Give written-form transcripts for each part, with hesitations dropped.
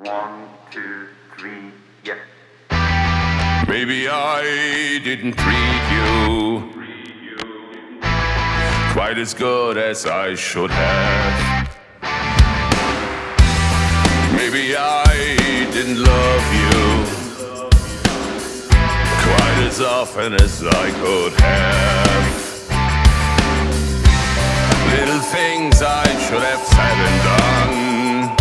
One, two, three, yeah. Maybe I didn't treat you quite as good as I should have. Maybe I didn't love you quite as often as I could have. Little things I should have said and done,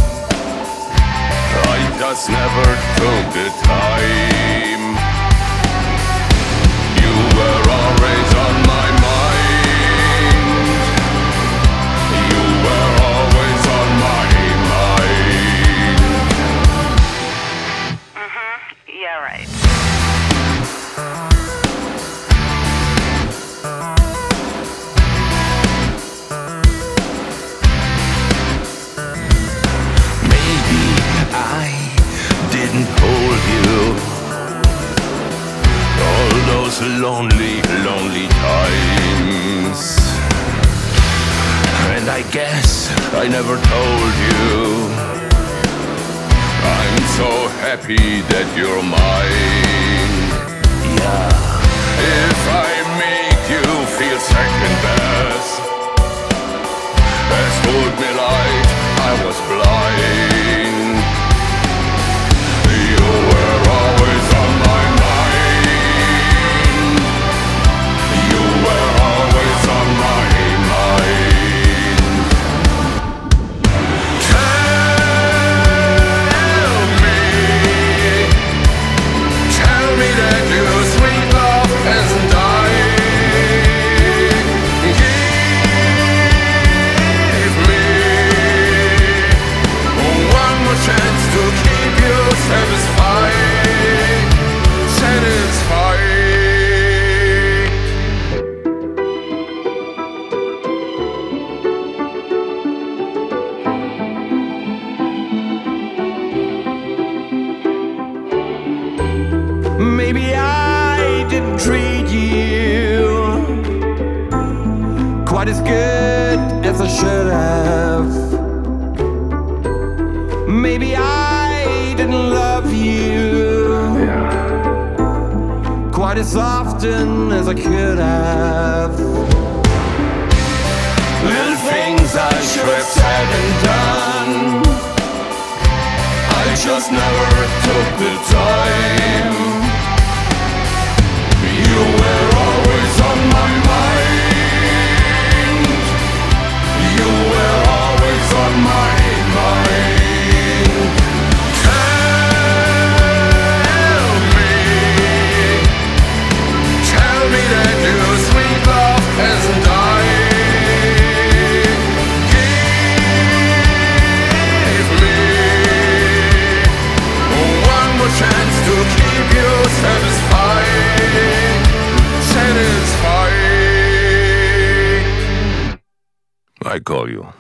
I just never took the time. You were always on my mind. You were always on my mind. Yeah, right. Didn't hold you all those lonely, lonely times. And I guess I never told you I'm so happy that you're mine. Yeah. If I make you feel second best, as told me like I was blind. Maybe I didn't treat you quite as good as I should have. Maybe I didn't love you quite as often as I could have. Little things I should have said and done, I just never took the time. You were always on my mind. You were always on my mind. Tell me that your sweet love hasn't died. Give me one more chance to keep you satisfied. I call you.